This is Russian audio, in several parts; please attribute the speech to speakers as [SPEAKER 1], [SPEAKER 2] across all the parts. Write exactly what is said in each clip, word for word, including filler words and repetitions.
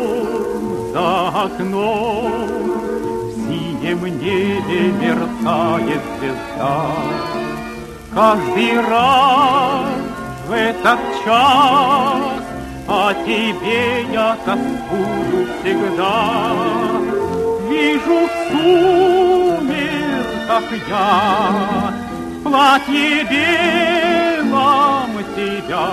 [SPEAKER 1] днем за окном в синем небе мерцает звезда. Каждый раз в этот час о тебе я тоскую всегда. Вижу в сумерках я в платье белом тебя.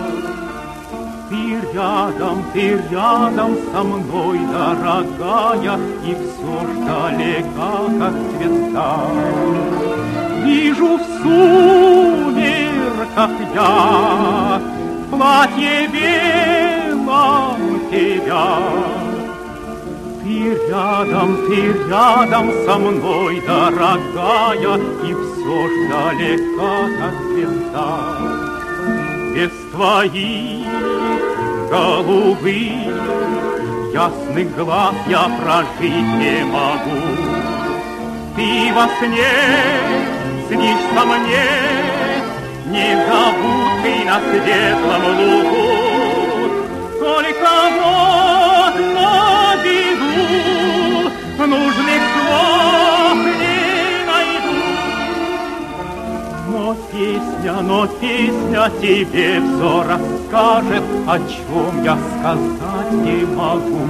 [SPEAKER 1] Ты рядом, ты рядом со мной, дорогая, и все ж далека, как звезда. Вижу в сумерках я в платье белом тебя. Ты рядом, ты рядом со мной, дорогая, и все ж далека, как звезда. Без твоих голубых ясных глаз я прожить не могу. Ты во сне снишься мне, незабудкой на светлом лугу. Только вот на беду нужных слов не найду. Но песня, но песня тебе все расскажет, о чем я сказать не могу.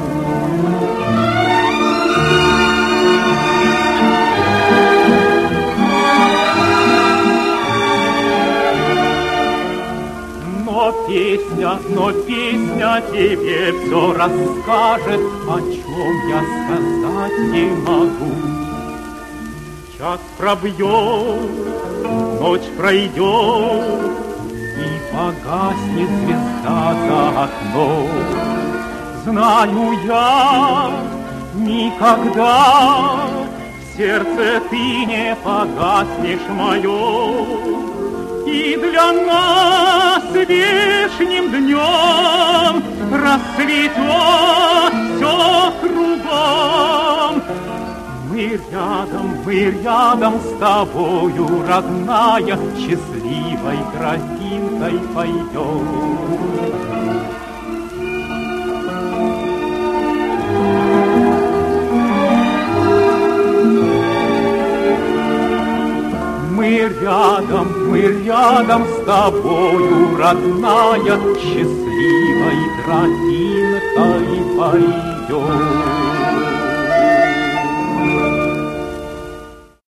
[SPEAKER 1] Но песня, но песня тебе все расскажет, о чем я сказать не могу. Час пробьет, ночь пройдет, и погаснет звезда за окном. Знаю я, никогда в сердце ты не погаснешь моё. И для нас вешним днем расцветет все кругом. Мы рядом, мы рядом с тобою, родная, счастливой тропинкой пойдем. Мы рядом, мы рядом с тобою, родная, счастливой тропинкой пойдем.